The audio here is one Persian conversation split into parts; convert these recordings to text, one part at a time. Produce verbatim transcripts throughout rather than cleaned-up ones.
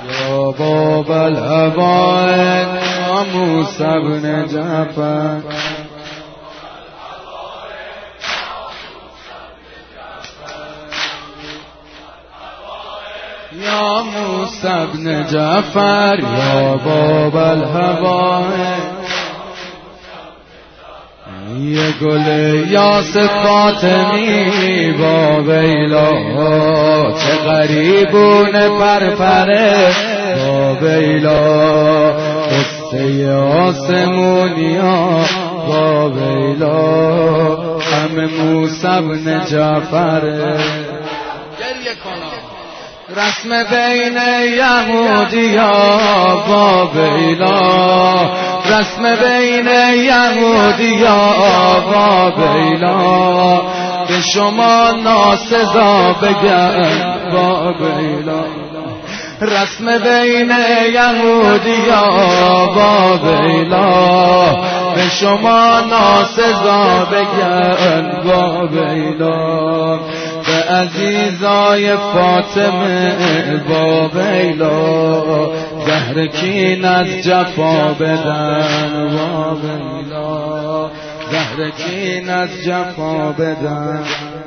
یا باب الهوائج یا موسی بن جعفر یا موسی بن جعفر یا باب الهوائج یه گل یاس فاطمی با ویلا چه غریبون پرپره با ویلا قصه آسمونیا با ویلا همه موسی بن جعفره. رسم بین یهودیا با ویلا رسم بین یهودیا با ویلا به شما ناسزا بگن با ویلا رسم بین یهودیا با ویلا به شما ناسزا بگن با ویلا به عزیزای فاطمه با ویلا زهر کین از جفا بدن با ویلا زهر کین از جفا بدن.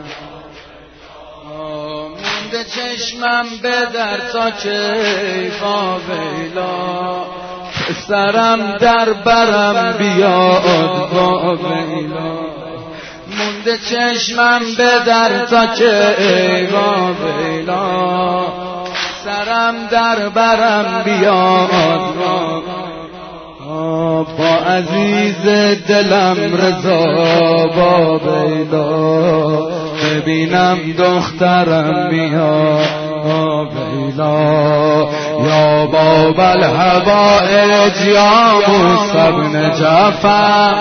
مونده چشمم به در تا که با ویلا پسرم در برم بیاد با ویلا مونده چشمم به در تا که با ویلا سرم در برم بیاد با عزیز دلم رضا با ویلا ببینم دخترم بیاد با ویلا یا باب الهوائج یا موسی بن جعفر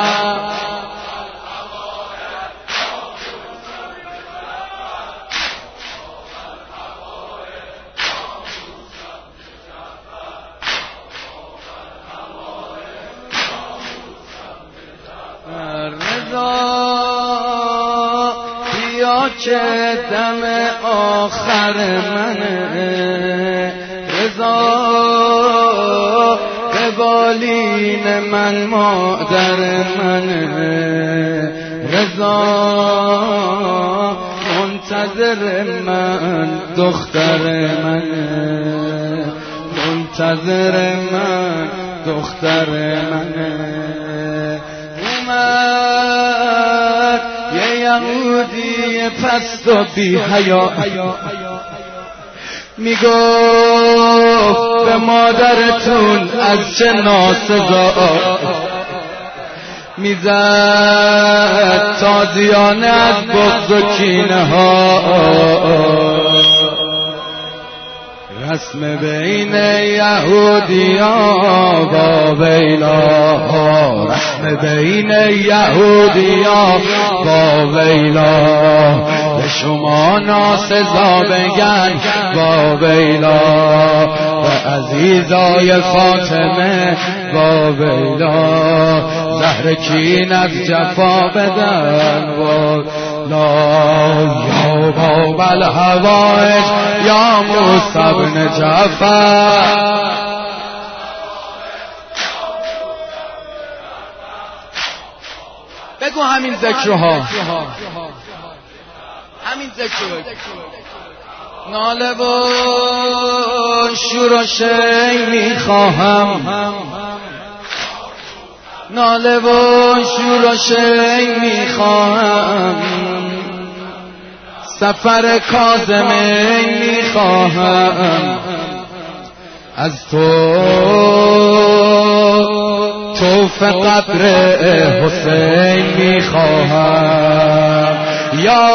بیا که دم آخر منه رضا به بالین من مادر منه رضا منتظر من دختر منه منتظر من دختر منه. یه یهودی پست و بی حیا میگفت به مادرتون از چه ناسزا میزد تازیانه از بغض و کینه ها رسم بین یهودیا با ویلا رسم بین یهودیا با ویلا به شما ناسزا بگن با ویلا و عزیزای فاطمه با ویلا زهر کین از جفا بدن با لا یا باب الهوائج یا موسی بن جعفر. بگو همین ذکرها همین ذکر ناله و شور و شی میخواهم ناله و شور و شی میخواهم سفر کاظمه میخواهم از تو توف قبر حسین میخواهم یا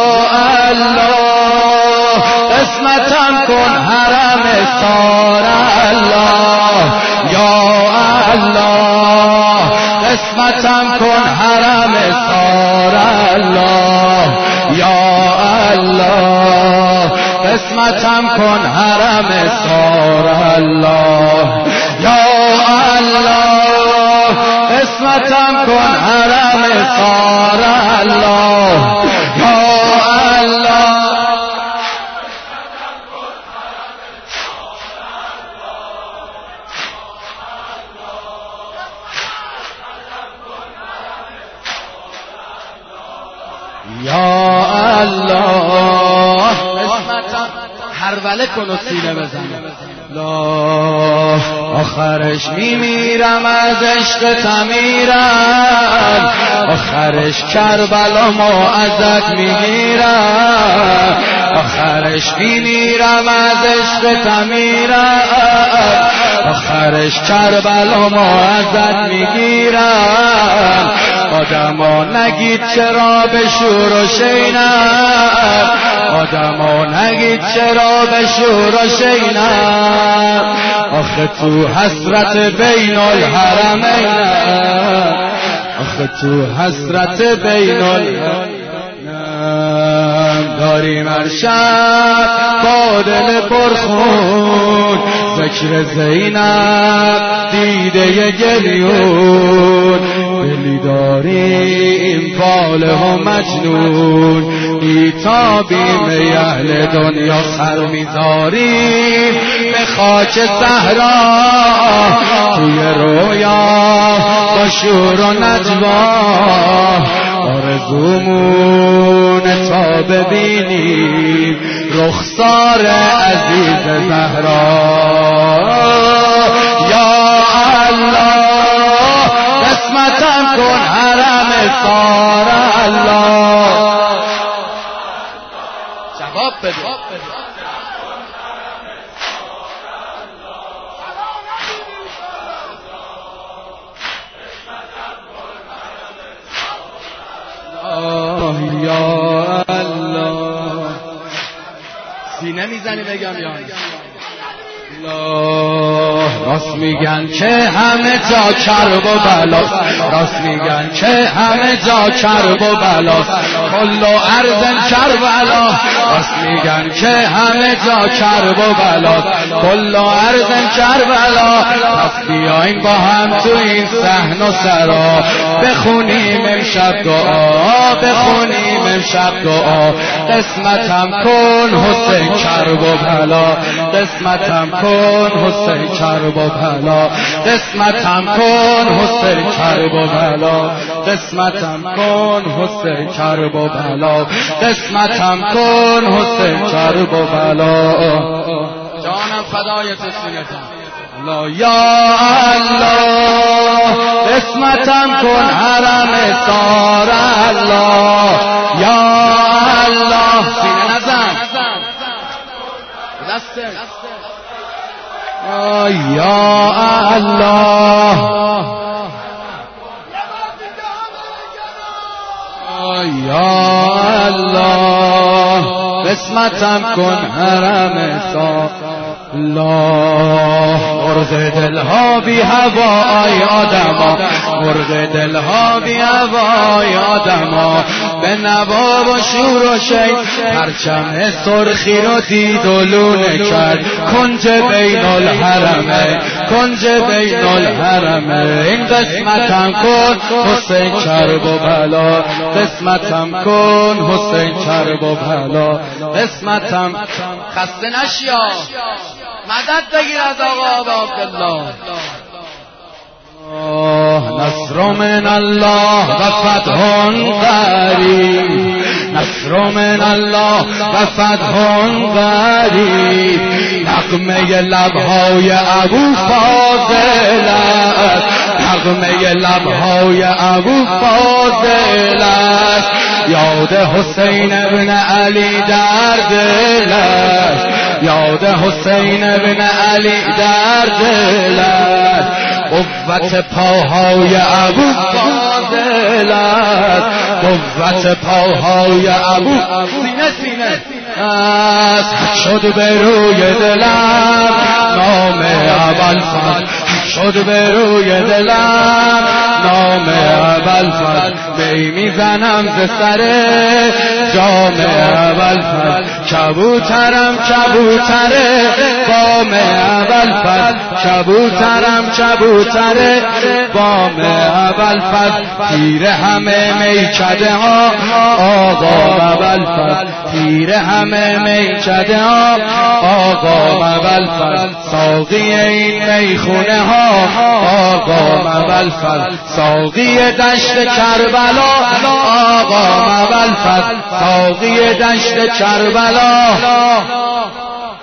الله قسمتم کن حرم سار الله یا الله قسمتم کن حرم سار الله یا الله قسمتم کن حرم سار الله یا الله قسمتم کن حرم سار الله یا الله هروله کن و سینه بزن. لا آخرش میمیرم از عشق تمیرم، آخرش کربلا ما ازت میگیرم، آخرش میمیرم از عشق تمیرم، آخرش کربلا ما ازت میگیرم. آدما نگید چرا به شور و شینم، آدما نگید چرا به شور و شینم، آخه تو حسرت بین الحرمینم، آخه تو حسرت بین الحرمینم. داریم هر شب با دل پرخون ذکر زینب دیده گلیون، دلی داریم فاله و مجنون، ایتابیم اهل دنیا سر میذاریم به خاک صحرا، توی رویا با شور و نجوا، آرزومون تا ببینیم رخسار عزیز زهرا. یا الله قسمتم کن حرم سار الله. جواب بده. یا الله سینه میزنی بگم یا الله. راست میگن که همه جا کرب و بلاست، راست میگن که همه جا کرب و بلاست، کل و ارض کربلا، راست میگن که همه جا کرب و بلاست، کل و ارض کربلا. پس بیاین با هم تو این صحن و سرا بخونیم امشب دعا، بخونیم امشب دعا. قسمتم کن حسین کرب و بلا، قسمتم کن حسین کرب و بلا، قسمتم کن حسین کرب و بلا، قسمتم کن حسین کرب و بلا، قسمتم کن حسین کرب و بلا. جانم فدای تسلیم لا. یا الله قسمتم کن حرم سار الله. یا الله سینه نزن دسته. یا الله یا الله قسمتم کن حرم سار الله. مرغ دلها بی هوای آدما، مرغ دلها بی هوای آدما، به نوا و شور و شید پرچم سرخی رو دید و لونه کرد، کنج بین الحرمه، کنج بین الحرمه. این قسمتم کن حسین کرب و بلا، قسمتم کن حسین کرب و بلا، قسمتم. خسته نشیا مدد بگیر از آقا عبدالله. نصر من الله و فتح قریب، نصر من الله و فتح قریب. نغمه لبهای ابو فاضل است، نغمه لبهای ابو فاضل است. یاد حسین ابن علی در دل است، یاد حسین ابن علی در دل است. قوت پاهای ابو فاضل است، قوت پاهای ابو سینه سینه است. شد به روی دلم نام ابوالفضل، شد به روی دلم نام ابوالفضل. می میزنم ز سر جام ابوالفضل، کبوترم کبوتره بام ابوالفضل، کبوترم کبوتره بام ابوالفضل. تیر همه میکده ها آقا ابوالفضل، تیر همه میکده ها آقا ابوالفضل. ساقی این میخونه ها آقا ابوالفضل، ساقی دشت کربلا آقا ابوالفضل، ساقی دشت کربلا.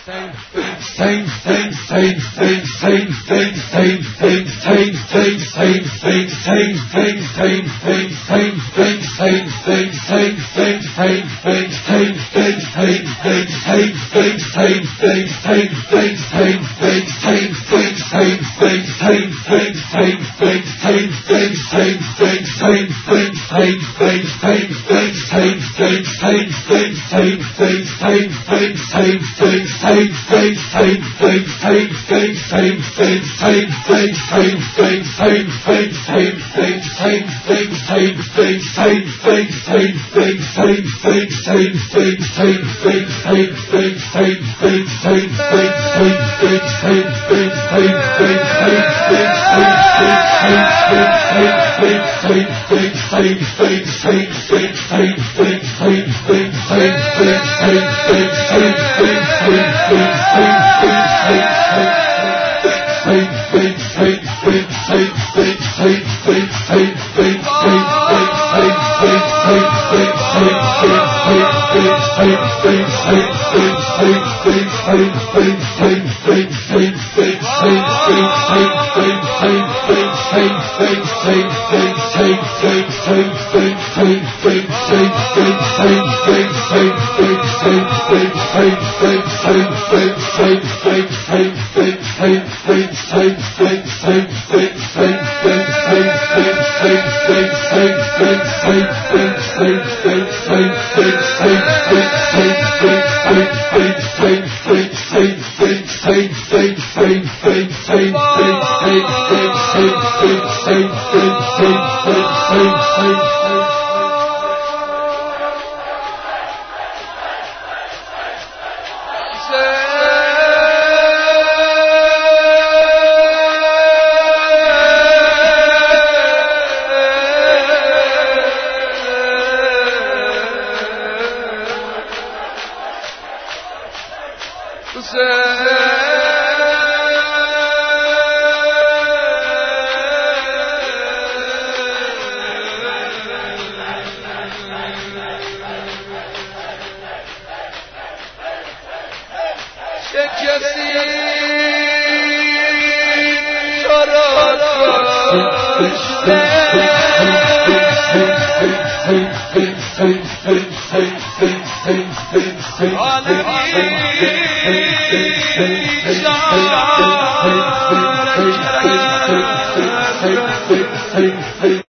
Hey,